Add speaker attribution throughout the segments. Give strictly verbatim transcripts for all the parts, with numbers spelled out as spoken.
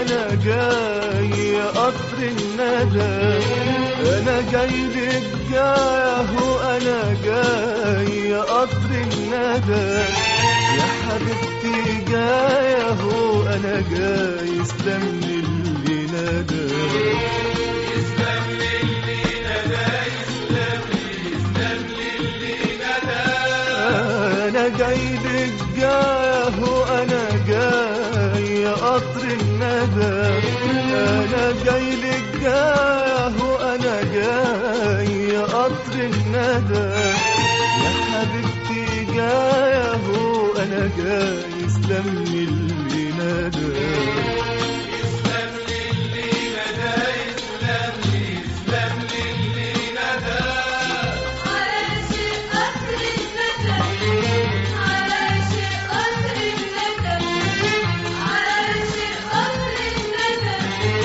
Speaker 1: أنا جاي قطر الندى، أنا جاي لك جاهو، أنا جاي قطر الندى يا حبيبتي جايهو، أنا جاي استني اللي نادى،
Speaker 2: استني اللي نادى، استني استني اللي نادى.
Speaker 1: أنا جاي لك جايهو، أنا جاي قطر الندى، أنا جاي لك جايهو، أنا جاي قطر الندى يا حبيبتي جايهو، أنا جاي استني اللي نادى،
Speaker 2: استني اللي نادى، استني استني اللي نادى.
Speaker 3: عاشق قطر الندى، عاشق قطر الندى، عاشق قطر الندى،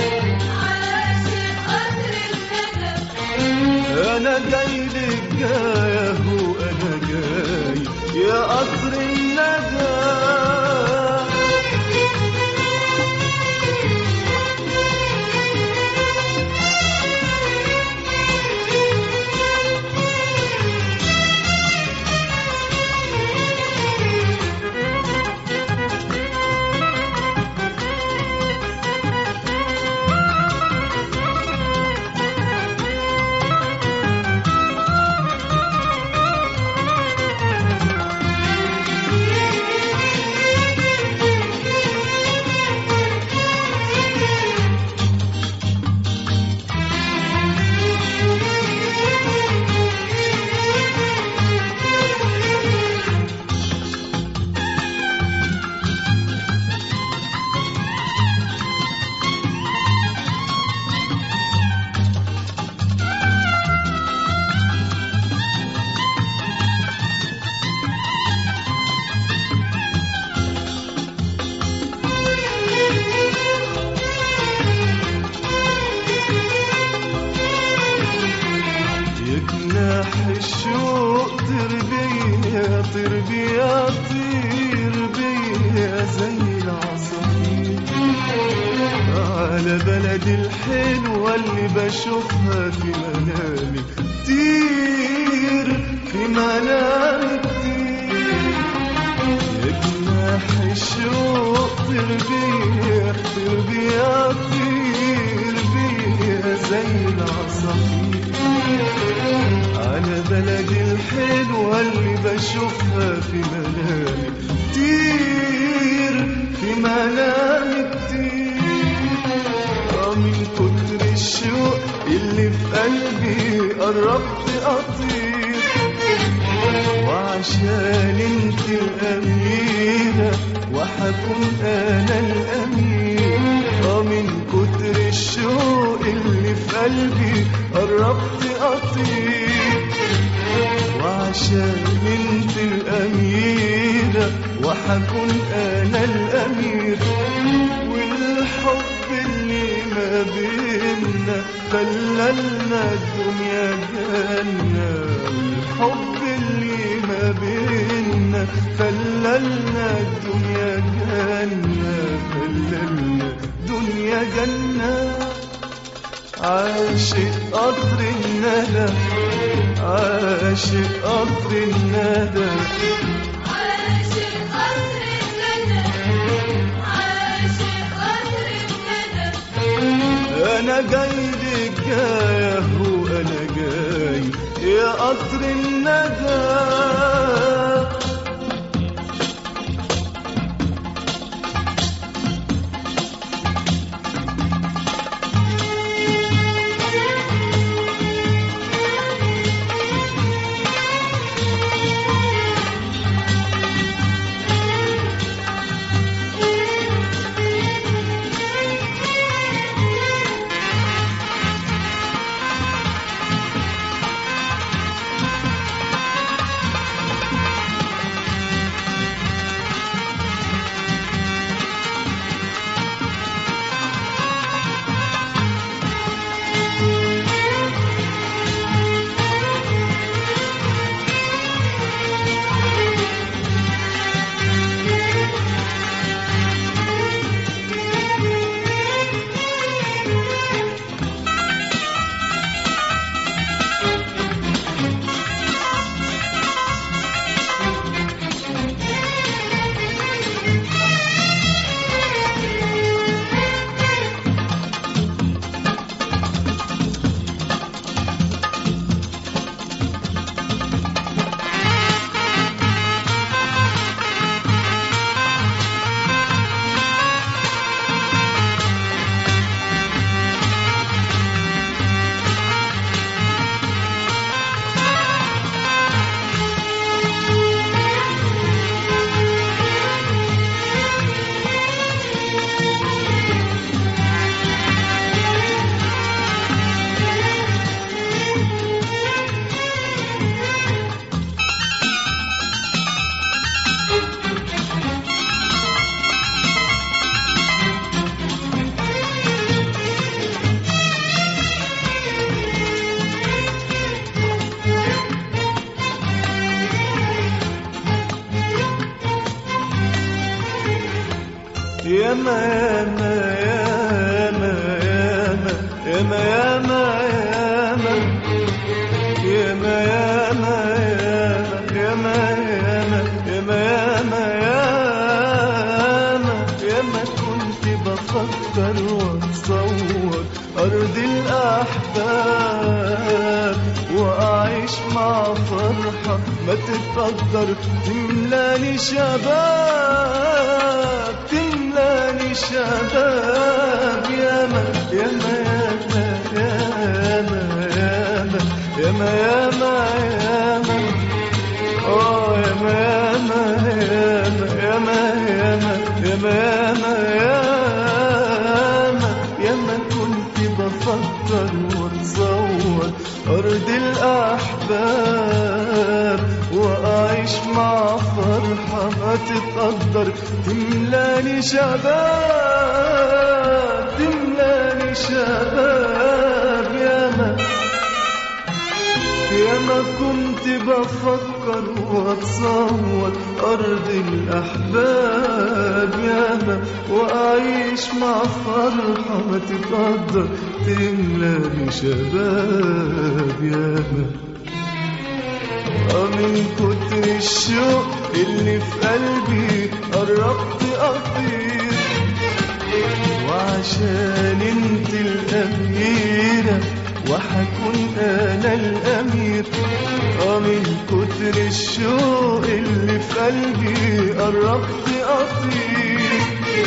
Speaker 3: عاشق قطر الندى.
Speaker 1: أنا جاي لك جايهو، أنا جاي يا قطر الندى. جناح الشوق طير بيا، طير بيا، طير بيا زي العصافير على بلدي الحلوة اللي بشوفها في منامي كتير، في منامي كتير. جناح الشوق طير بيا، طير بيا، طير بيا زي العصافير على بلدي الحلوة اللي بشوفها في منامي كتير، في منامي كتير. من كتر الشوق اللي في قلبي قربت أطير، وعشان انت الأميرة وحكون أنا الأمير. من كتر الشوق اللي في قلبي قربت أطير، وعشان انت الأميرة وحكون أنا الأمير. والحب اللي ما بيننا خللنا الدنيا جنة، والحب اللي ما بيننا خللنا الدنيا جنة، خللنا الدنيا جنة. عاشق قطر الندى، عاشق قطر الندى،
Speaker 3: عاشق قطر الندى، عاشق قطر الندى.
Speaker 1: أنا جاي لك جايهو، أنا جاي يا قطر الندى. ياما ياما ياما ياما ياما ياما ياما ياما ياما ياما ياما ياما ياما ياما كنت بفكر واتصور أرض الأحباب وأعيش مع فرحة ما تتقدر تملاني شباب تملاني شباب ياما ياما ياما ياما ياما ياما ياما آه ياما ياما ياما ياما ياما ياما ياما ياما كنت بفكر واتصور أرض الأحباب وأعيش مع فرحة ما تتقدر تملاني شباب تملاني شباب ياما ياما كنت بفكر واتصور أرض الأحباب ياما وأعيش مع فرحة ما تتقدر تملاني شباب ياما من كتر الشوق اللي في قلبي قربت أطير وعشان انت الأميرة وحكون أنا الأمير من كتر الشوق اللي في قلبي قربت أطير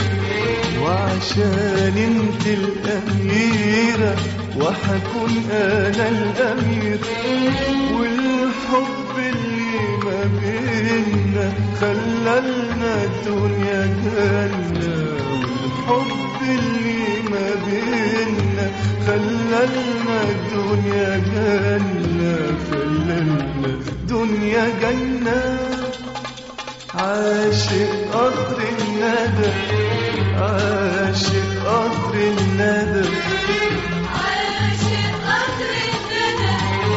Speaker 1: وعشان انت الأميرة وحكون أنا الأمير والحب اللي ما بينا خلالنا الدنيا جنة والحب اللي ما بينا خلالنا الدنيا جنة خلالنا الدنيا جنة عاشق قطر الندى عاشق قطر الندى
Speaker 3: عاشق قطر الندى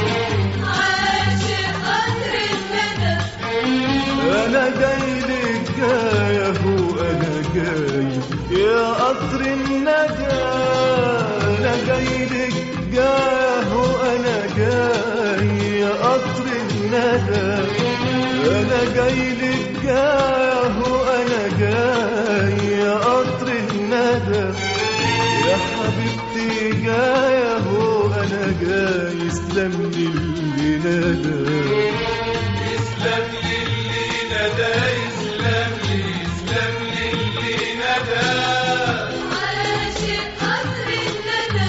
Speaker 3: عاشق قطر الندى
Speaker 1: أنا جاي لك جاي أهو أنا جاي يا قطر الندى أنا جاي لك جاي أهو أنا جاي يا قطر الندى أنا جاي لك جاي أهو أنا جاي يا قطر الندى يا حبيبتي جاي أهو أنا جاي يسلم لي اللي نادى
Speaker 2: يسلم لي اللي ندى يسلم لي يسلم لي اللي ندى
Speaker 3: عاشق قطر الندى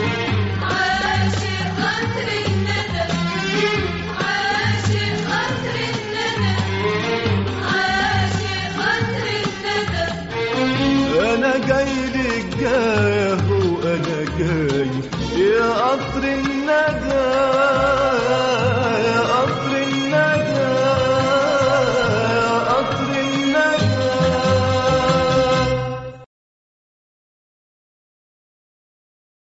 Speaker 3: عاشق قطر الندى عاشق قطر الندى عاشق قطر الندى
Speaker 1: أنا جاي لك جاي أهو أنا جاي يا قطر الندى